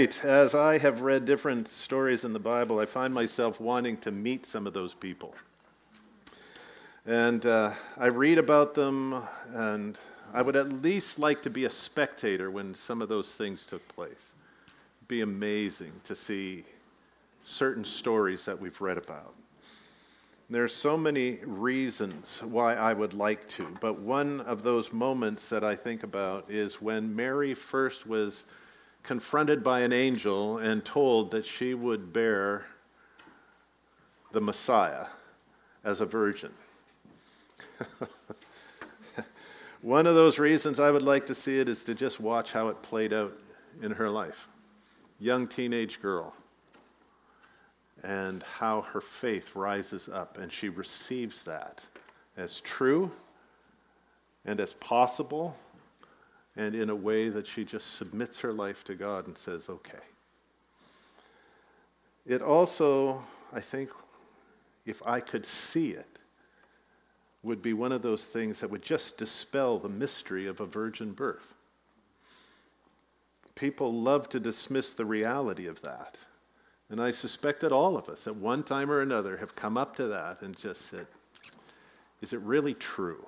night, as I have read different stories in the Bible, I find myself wanting to meet some of those people. And I read about them, and I would at least like to be a spectator when some of those things took place. It'd be amazing to see certain stories that we've read about. There are so many reasons why I would like to, but one of those moments that I think about is when Mary first was confronted by an angel and told that she would bear the Messiah as a virgin. One of those reasons I would like to see it is to just watch how it played out in her life. Young teenage girl. And how her faith rises up and she receives that as true and as possible, and in a way that she just submits her life to God and says, okay. It also, I think, if I could see it, would be one of those things that would just dispel the mystery of a virgin birth. People love to dismiss the reality of that. And I suspect that all of us, at one time or another, have come up to that and just said, is it really true?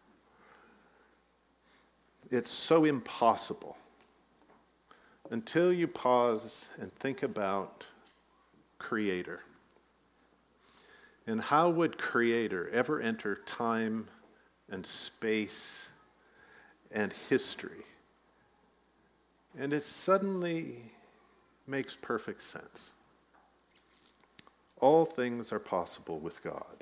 It's so impossible until you pause and think about Creator. And how would Creator ever enter time and space and history? And it suddenly makes perfect sense. All things are possible with God.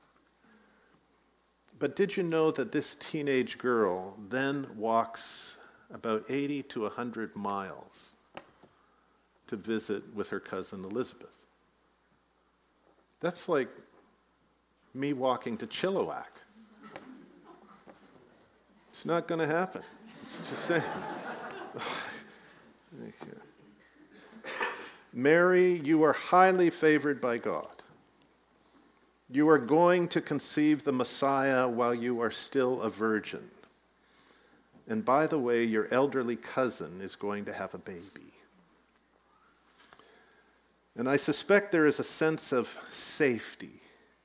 But did you know that this teenage girl then walks about 80 to 100 miles to visit with her cousin Elizabeth? That's like me walking to Chilliwack. It's not going to happen. It's just saying. Mary, you are highly favored by God. You are going to conceive the Messiah while you are still a virgin. And by the way, your elderly cousin is going to have a baby. And I suspect there is a sense of safety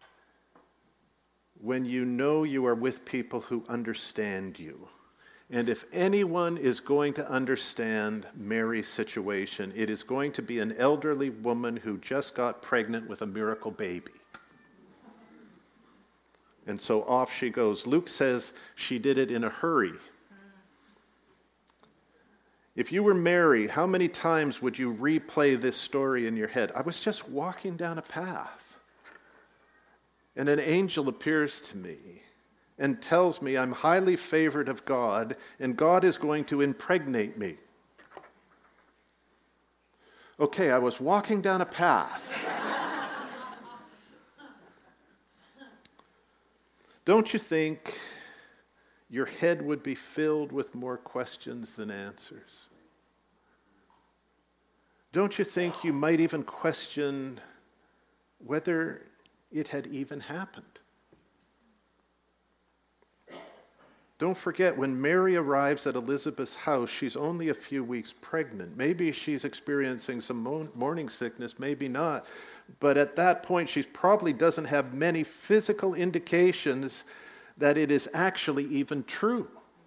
when you know you are with people who understand you. And if anyone is going to understand Mary's situation, it is going to be an elderly woman who just got pregnant with a miracle baby. And so off she goes. Luke says she did it in a hurry. If you were Mary, how many times would you replay this story in your head? I was just walking down a path, and an angel appears to me and tells me I'm highly favored of God, and God is going to impregnate me. Okay, I was walking down a path. Don't you think your head would be filled with more questions than answers? Don't you think you might even question whether it had even happened? Don't forget, when Mary arrives at Elizabeth's house, she's only a few weeks pregnant. Maybe she's experiencing some morning sickness, maybe not. But at that point, she probably doesn't have many physical indications that it is actually even true.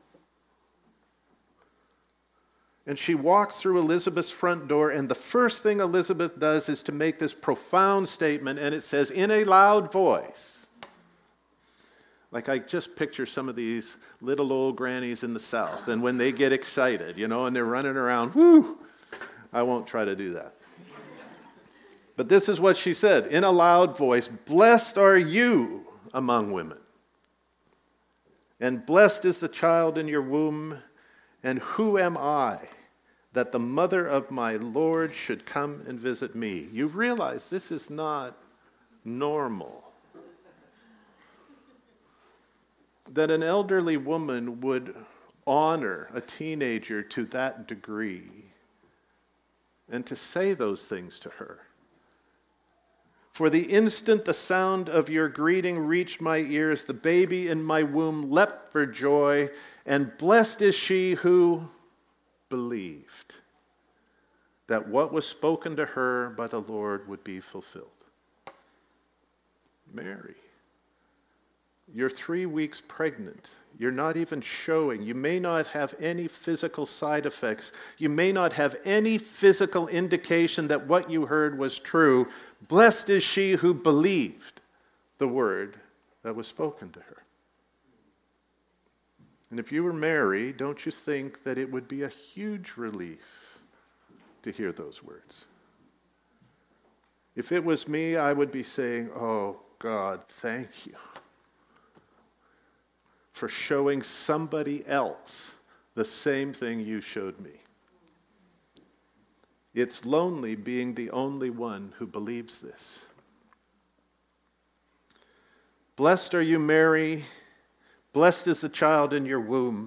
And she walks through Elizabeth's front door, and the first thing Elizabeth does is to make this profound statement, and it says, in a loud voice. Like I just picture some of these little old grannies in the South, and when they get excited, and they're running around, whoo! I won't try to do that. But this is what she said in a loud voice, blessed are you among women, and blessed is the child in your womb, and who am I that the mother of my Lord should come and visit me? You realize this is not normal. That an elderly woman would honor a teenager to that degree and to say those things to her. For the instant the sound of your greeting reached my ears, the baby in my womb leapt for joy, and blessed is she who believed that what was spoken to her by the Lord would be fulfilled. Mary, you're 3 weeks pregnant. You're not even showing. You may not have any physical side effects. You may not have any physical indication that what you heard was true. Blessed is she who believed the word that was spoken to her. And if you were Mary, don't you think that it would be a huge relief to hear those words? If it was me, I would be saying, oh, God, thank you for showing somebody else the same thing you showed me. It's lonely being the only one who believes this. Blessed are you, Mary. Blessed is the child in your womb.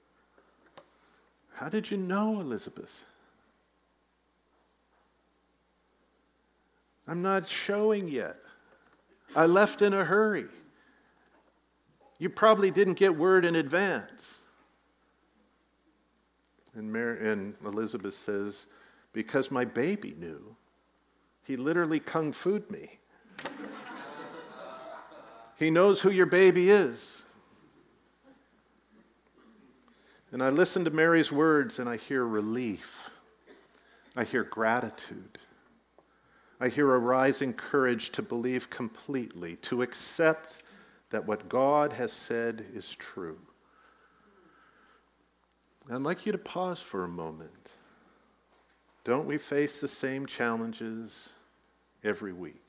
How did you know, Elizabeth? I'm not showing yet. I left in a hurry. You probably didn't get word in advance. And Elizabeth says, because my baby knew. He literally kung fu'd me. He knows who your baby is. And I listen to Mary's words and I hear relief. I hear gratitude. I hear a rising courage to believe completely, to accept that what God has said is true. I'd like you to pause for a moment. Don't we face the same challenges every week?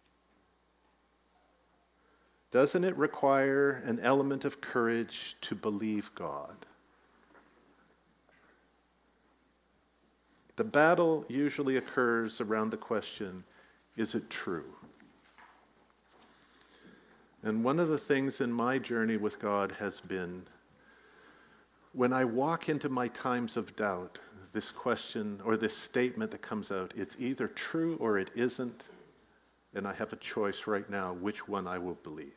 Doesn't it require an element of courage to believe God? The battle usually occurs around the question, is it true? And one of the things in my journey with God has been, when I walk into my times of doubt, this question or this statement that comes out, it's either true or it isn't, and I have a choice right now which one I will believe.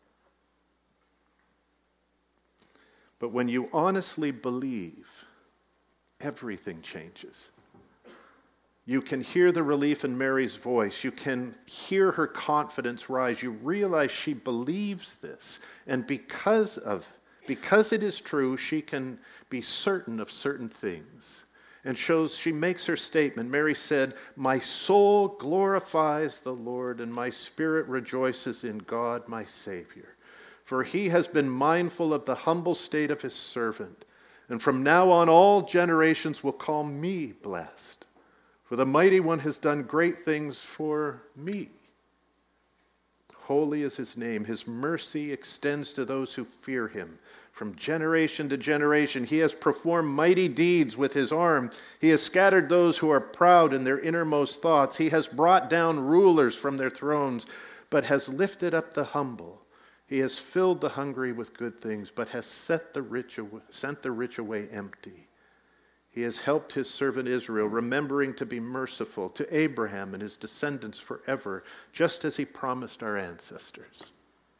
But when you honestly believe, everything changes. You can hear the relief in Mary's voice. You can hear her confidence rise. You realize she believes this. And because it is true, she can be certain of certain things. And she makes her statement. Mary said, my soul glorifies the Lord, and my spirit rejoices in God my Savior. For he has been mindful of the humble state of his servant. And from now on all generations will call me blessed. For the Mighty One has done great things for me. Holy is his name. His mercy extends to those who fear him. From generation to generation, he has performed mighty deeds with his arm. He has scattered those who are proud in their innermost thoughts. He has brought down rulers from their thrones, but has lifted up the humble. He has filled the hungry with good things, but has sent the rich away empty. He has helped his servant Israel, remembering to be merciful to Abraham and his descendants forever, just as he promised our ancestors.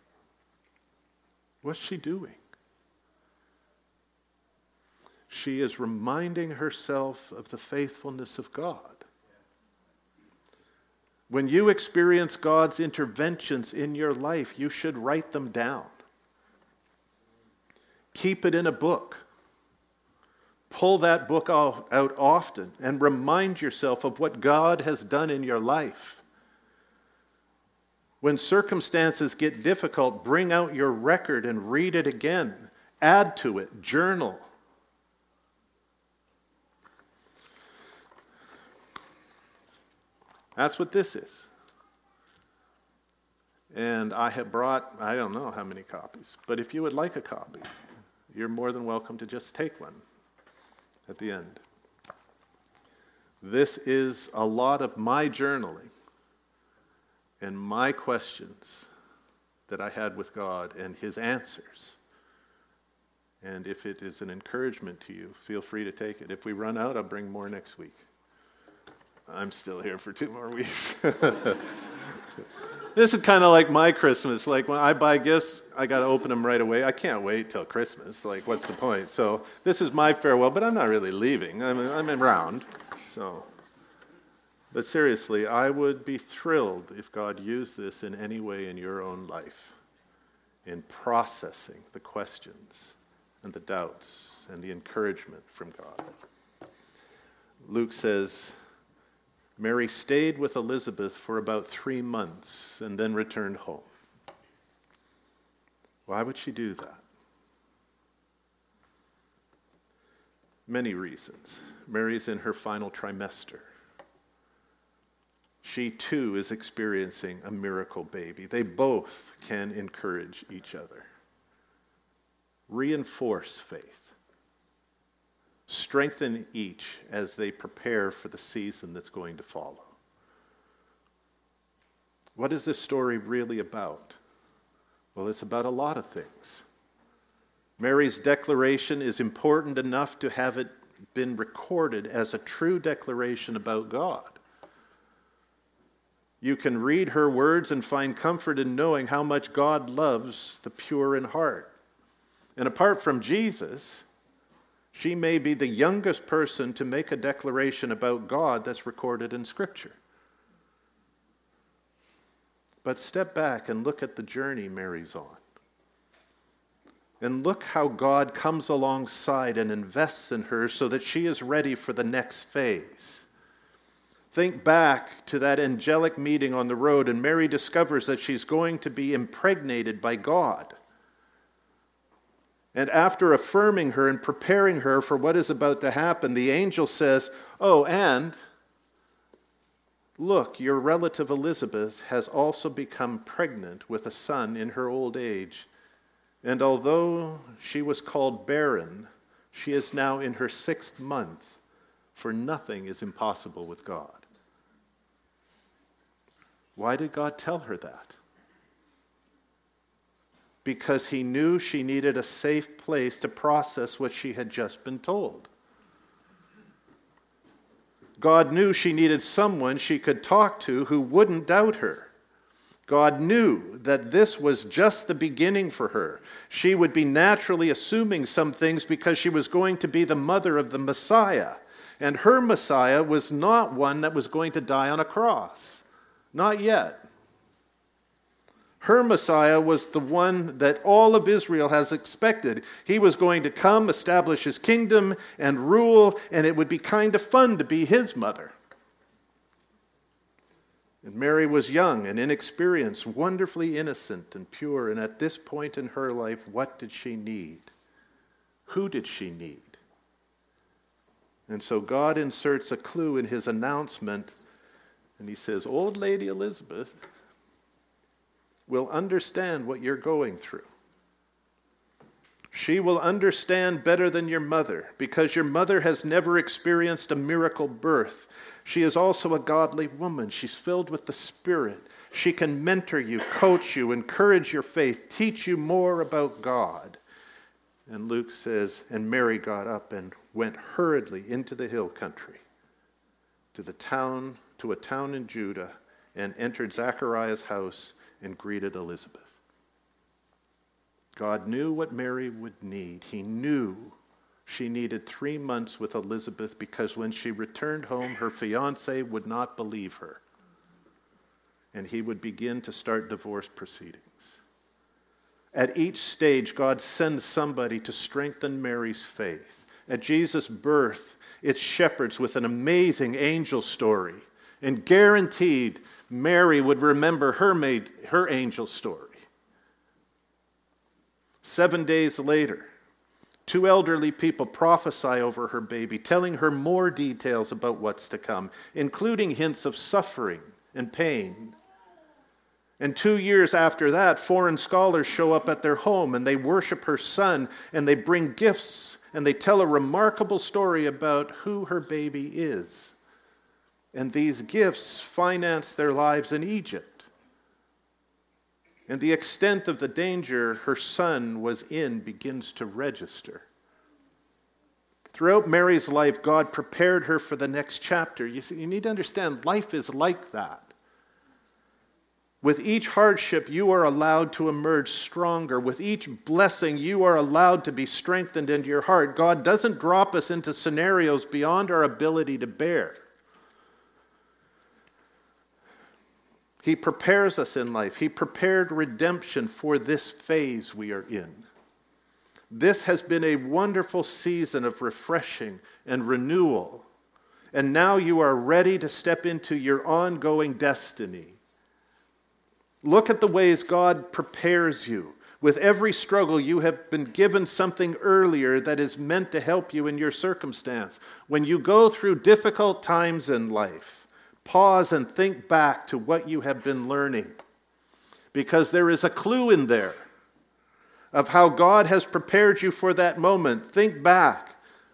What's she doing? She is reminding herself of the faithfulness of God. When you experience God's interventions in your life, you should write them down. Keep it in a book. Pull that book out often and remind yourself of what God has done in your life. When circumstances get difficult, bring out your record and read it again. Add to it. Journal. That's what this is. And I have brought, I don't know how many copies, but if you would like a copy, you're more than welcome to just take one at the end. This is a lot of my journaling and my questions that I had with God and his answers. And if it is an encouragement to you, feel free to take it. If we run out, I'll bring more next week. I'm still here for 2 more weeks. This is kind of like my Christmas. Like when I buy gifts, I got to open them right away. I can't wait till Christmas. Like, what's the point? So this is my farewell, but I'm not really leaving. I'm around. So But seriously, I would be thrilled if God used this in any way in your own life, in processing the questions and the doubts and the encouragement from God. Luke says, Mary stayed with Elizabeth for about 3 months and then returned home. Why would she do that? Many reasons. Mary's in her final trimester. She too is experiencing a miracle baby. They both can encourage each other. Reinforce faith. Strengthen each as they prepare for the season that's going to follow. What is this story really about? Well, it's about a lot of things. Mary's declaration is important enough to have it been recorded as a true declaration about God. You can read her words and find comfort in knowing how much God loves the pure in heart. And apart from Jesus, she may be the youngest person to make a declaration about God that's recorded in Scripture. But step back and look at the journey Mary's on. And look how God comes alongside and invests in her so that she is ready for the next phase. Think back to that angelic meeting on the road, and Mary discovers that she's going to be impregnated by God. And after affirming her and preparing her for what is about to happen, the angel says, "Oh, and look, your relative Elizabeth has also become pregnant with a son in her old age. And although she was called barren, she is now in her 6th month, for nothing is impossible with God." Why did God tell her that? Because he knew she needed a safe place to process what she had just been told. God knew she needed someone she could talk to who wouldn't doubt her. God knew that this was just the beginning for her. She would be naturally assuming some things because she was going to be the mother of the Messiah. And her Messiah was not one that was going to die on a cross. Not yet. Her Messiah was the one that all of Israel has expected. He was going to come, establish his kingdom, and rule, and it would be kind of fun to be his mother. And Mary was young and inexperienced, wonderfully innocent and pure, and at this point in her life, what did she need? Who did she need? And so God inserts a clue in his announcement, and he says, "Old Lady Elizabeth will understand what you're going through. She will understand better than your mother, because your mother has never experienced a miracle birth. She is also a godly woman. She's filled with the Spirit. She can mentor you, coach you, encourage your faith, teach you more about God." And Luke says, and Mary got up and went hurriedly into the hill country, to a town in Judah, and entered Zachariah's house and greeted Elizabeth. God knew what Mary would need. He knew she needed 3 months with Elizabeth, because when she returned home, her fiancé would not believe her. And he would begin to start divorce proceedings. At each stage, God sends somebody to strengthen Mary's faith. At Jesus' birth, it's shepherds with an amazing angel story. And guaranteed, Mary would remember her angel story. 7 days later, 2 elderly people prophesy over her baby, telling her more details about what's to come, including hints of suffering and pain. And 2 years after that, foreign scholars show up at their home, and they worship her son, and they bring gifts, and they tell a remarkable story about who her baby is. And these gifts finance their lives in Egypt. And the extent of the danger her son was in begins to register. Throughout Mary's life, God prepared her for the next chapter. You see, you need to understand, life is like that. With each hardship, you are allowed to emerge stronger. With each blessing, you are allowed to be strengthened into your heart. God doesn't drop us into scenarios beyond our ability to bear. He prepares us in life. He prepared redemption for this phase we are in. This has been a wonderful season of refreshing and renewal. And now you are ready to step into your ongoing destiny. Look at the ways God prepares you. With every struggle, you have been given something earlier that is meant to help you in your circumstance. When you go through difficult times in life, pause and think back to what you have been learning. Because there is a clue in there of how God has prepared you for that moment. Think back.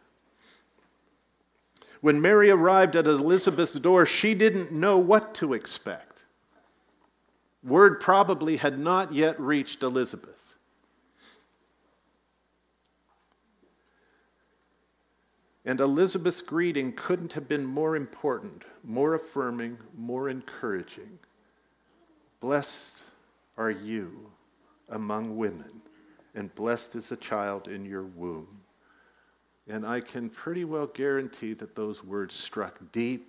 When Mary arrived at Elizabeth's door, she didn't know what to expect. Word probably had not yet reached Elizabeth. And Elizabeth's greeting couldn't have been more important, more affirming, more encouraging. Blessed are you among women, and blessed is the child in your womb. And I can pretty well guarantee that those words struck deep.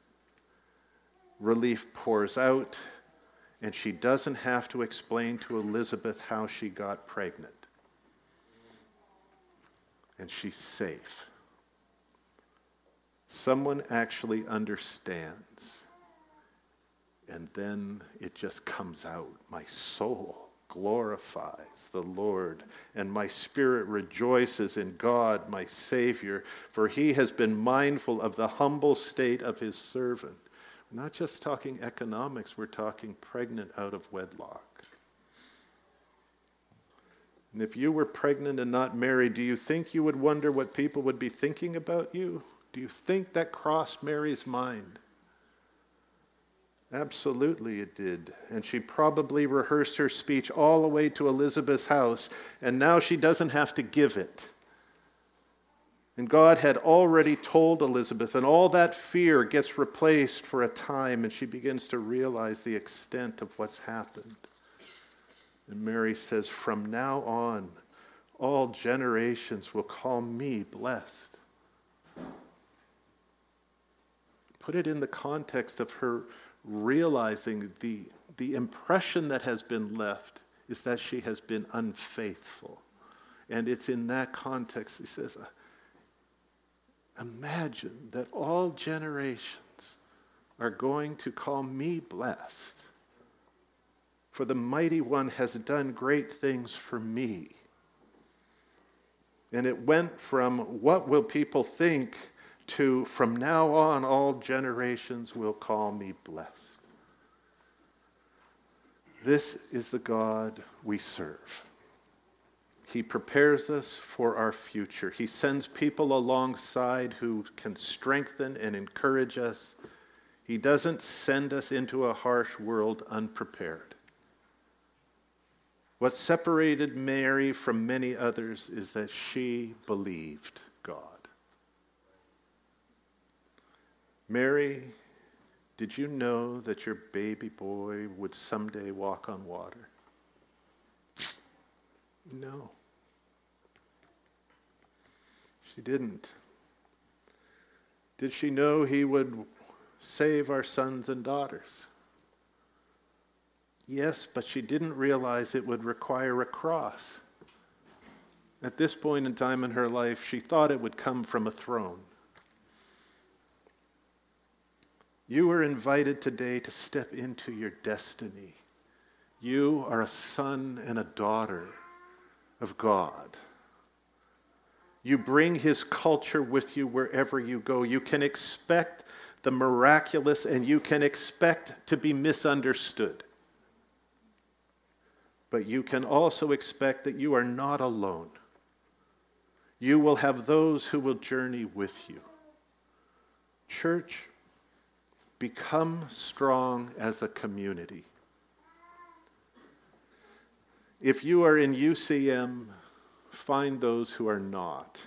Relief pours out, and she doesn't have to explain to Elizabeth how she got pregnant. And she's safe. Someone actually understands. And then it just comes out. My soul glorifies the Lord, and my spirit rejoices in God, my Savior, for he has been mindful of the humble state of his servant. We're not just talking economics, we're talking pregnant out of wedlock. And if you were pregnant and not married, do you think you would wonder what people would be thinking about you? Do you think that crossed Mary's mind? Absolutely it did. And she probably rehearsed her speech all the way to Elizabeth's house, and now she doesn't have to give it. And God had already told Elizabeth, and all that fear gets replaced for a time, and she begins to realize the extent of what's happened. And Mary says, from now on, all generations will call me blessed. Put it in the context of her realizing the impression that has been left is that she has been unfaithful. And it's in that context, he says, imagine that all generations are going to call me blessed, for the Mighty One has done great things for me. And it went from what will people think to from now on all generations will call me blessed. This is the God we serve. He prepares us for our future. He sends people alongside who can strengthen and encourage us. He doesn't send us into a harsh world unprepared. What separated Mary from many others is that she believed God. Mary, did you know that your baby boy would someday walk on water? No. She didn't. Did she know he would save our sons and daughters? Yes, but she didn't realize it would require a cross. At this point in time in her life, she thought it would come from a throne. You are invited today to step into your destiny. You are a son and a daughter of God. You bring his culture with you wherever you go. You can expect the miraculous, and you can expect to be misunderstood. But you can also expect that you are not alone. You will have those who will journey with you. Church, become strong as a community. If you are in UCM, find those who are not.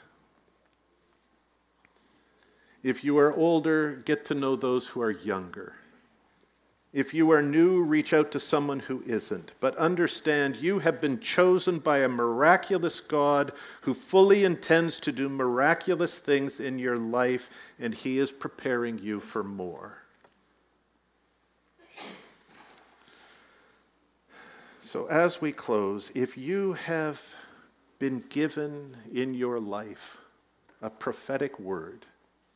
If you are older, get to know those who are younger. If you are new, reach out to someone who isn't. But understand you have been chosen by a miraculous God who fully intends to do miraculous things in your life, and he is preparing you for more. So as we close, if you have been given in your life a prophetic word,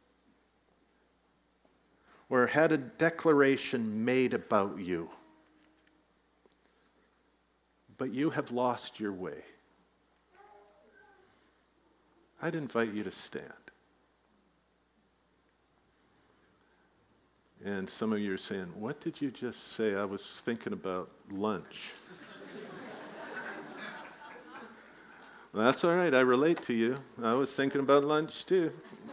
or had a declaration made about you, but you have lost your way, I'd invite you to stand. And some of you are saying, what did you just say? I was thinking about lunch. Well, that's all right. I relate to you. I was thinking about lunch too.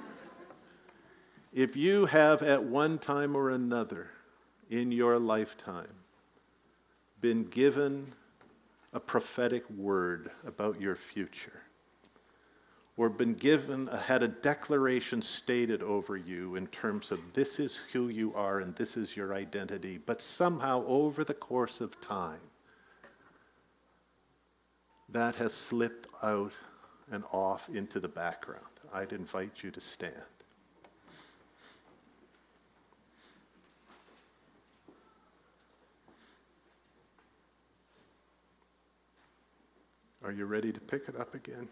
If you have at one time or another in your lifetime been given a prophetic word about your future, or had a declaration stated over you in terms of this is who you are and this is your identity, but somehow over the course of time, that has slipped out and off into the background, I'd invite you to stand. Are you ready to pick it up again?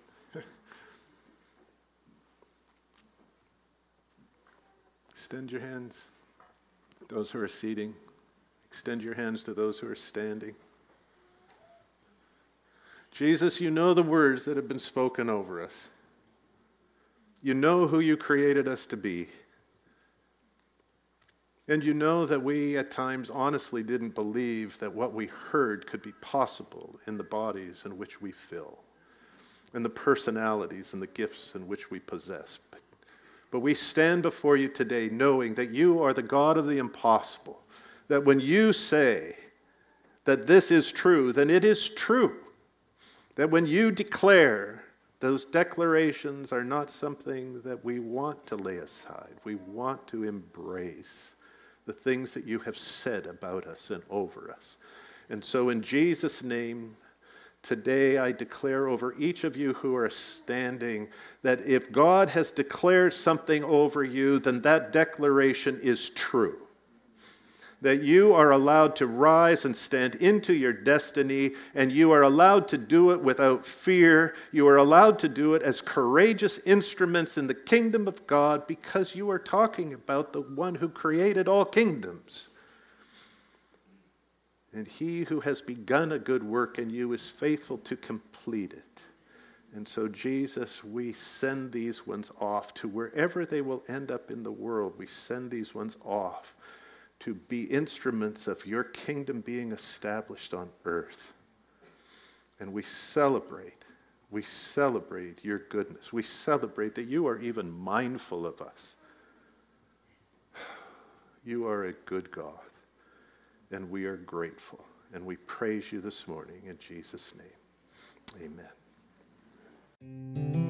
Extend your hands, those who are seating. Extend your hands to those who are standing. Jesus, you know the words that have been spoken over us. You know who you created us to be. And you know that we at times honestly didn't believe that what we heard could be possible in the bodies in which we fill, and the personalities and the gifts in which we possess. But we stand before you today knowing that you are the God of the impossible, that when you say that this is true, then it is true. That when you declare, those declarations are not something that we want to lay aside. We want to embrace the things that you have said about us and over us. And so in Jesus' name, today I declare over each of you who are standing that if God has declared something over you, then that declaration is true. That you are allowed to rise and stand into your destiny, and you are allowed to do it without fear. You are allowed to do it as courageous instruments in the kingdom of God because you are talking about the one who created all kingdoms. And he who has begun a good work in you is faithful to complete it. And so, Jesus, we send these ones off to wherever they will end up in the world. We send these ones off to be instruments of your kingdom being established on earth. And we celebrate your goodness. We celebrate that you are even mindful of us. You are a good God, and we are grateful. And we praise you this morning in Jesus' name. Amen.